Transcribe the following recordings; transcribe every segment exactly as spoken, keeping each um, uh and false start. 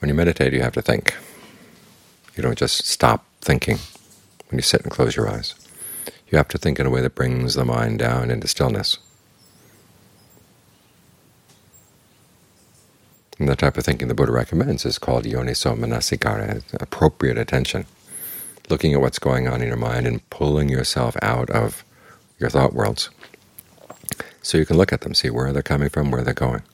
When you meditate, you have to think. You don't just stop thinking when you sit and close your eyes. You have to think in a way that brings the mind down into stillness. And the type of thinking the Buddha recommends is called yoniso manasikara, appropriate attention, looking at what's going on in your mind and pulling yourself out of your thought worlds so you can look at them, see where they're coming from, where they're going.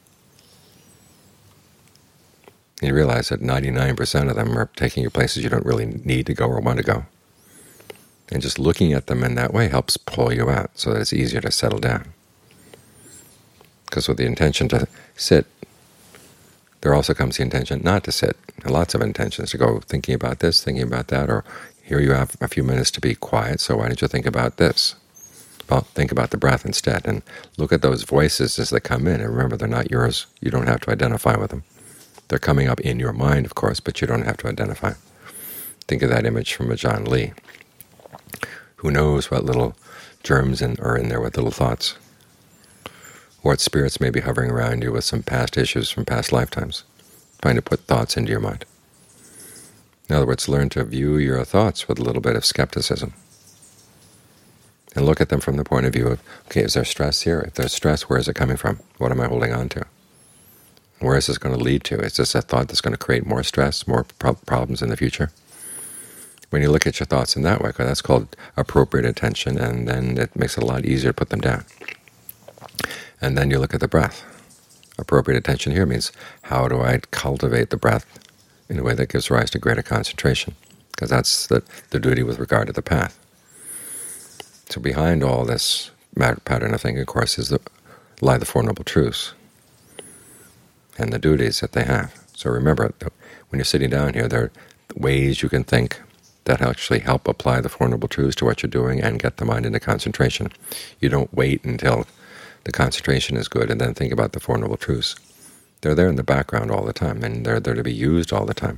You realize that ninety-nine percent of them are taking you places you don't really need to go or want to go. And just looking at them in that way helps pull you out so that it's easier to settle down. Because with the intention to sit, there also comes the intention not to sit. And lots of intentions to go thinking about this, thinking about that, or here you have a few minutes to be quiet, so why don't you think about this? Well, think about the breath instead, and look at those voices as they come in. And remember, they're not yours. You don't have to identify with them. They're coming up in your mind, of course, but you don't have to identify. Think of that image from Ajaan Lee. Who knows what little germs in, are in there with little thoughts? What spirits may be hovering around you with some past issues from past lifetimes, trying to put thoughts into your mind. In other words, learn to view your thoughts with a little bit of skepticism. And look at them from the point of view of, okay, is there stress here? If there's stress, where is it coming from? What am I holding on to? Where is this going to lead to? Is this a thought that's going to create more stress, more pro problems in the future? When you look at your thoughts in that way, that's called appropriate attention, and then it makes it a lot easier to put them down. And then you look at the breath. Appropriate attention here means, how do I cultivate the breath in a way that gives rise to greater concentration? Because that's the, the duty with regard to the path. So behind all this pattern of thinking, of course, is the, lie the Four Noble Truths and the duties that they have. So remember, when you're sitting down here, there are ways you can think that actually help apply the Four Noble Truths to what you're doing and get the mind into concentration. You don't wait until the concentration is good and then think about the Four Noble Truths. They're there in the background all the time, and they're there to be used all the time,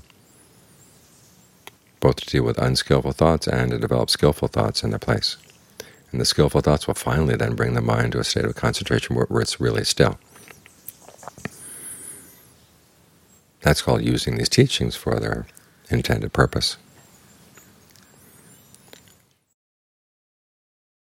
both to deal with unskillful thoughts and to develop skillful thoughts in their place. And the skillful thoughts will finally then bring the mind to a state of concentration where, where it's really still. That's called using these teachings for their intended purpose.